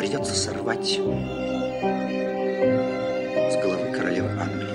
придется сорвать с головы королевы Англии.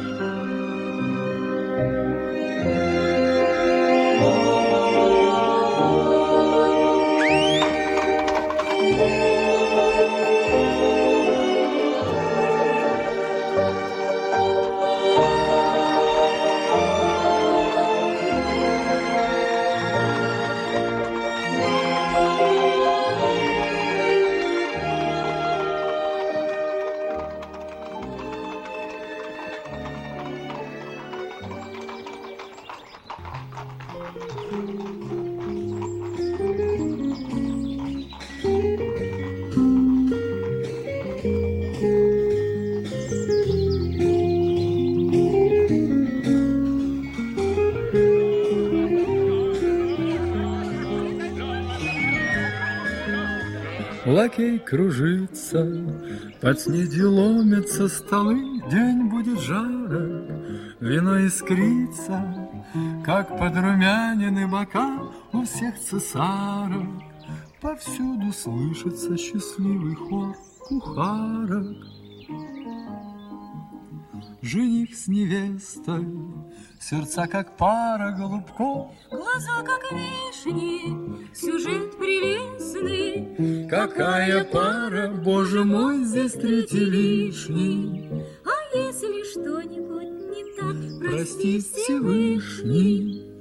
Лакей кружится, под снедью ломятся столы, день будет жарок, вино искрится, как подрумянены бока у всех цесарок. Повсюду слышится счастливый хор кухарок. Жених с невестой, сердца как пара голубков, глаза как вишни, сюжет прелестный. Какая пара, боже мой, здесь третий лишний. А если что-нибудь не так, прости Всевышний.